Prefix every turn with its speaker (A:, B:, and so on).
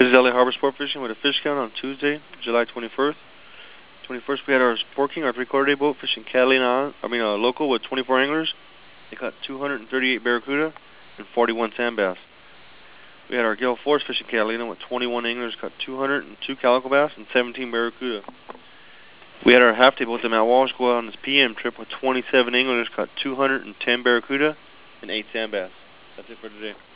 A: This is LA Harbor Sport Fishing with a fish count on Tuesday, July 21st. We had our Sport King, our 3/4 day boat, fishing Catalina, local with 24 anglers. They caught 238 barracuda and 41 sand bass. We had our Gale Force fishing Catalina with 21 anglers, caught 202 calico bass and 17 barracuda. We had our half day boat at the Mount Walsh go out on this PM trip with 27 anglers, caught 210 barracuda and 8 sand bass. That's it for today.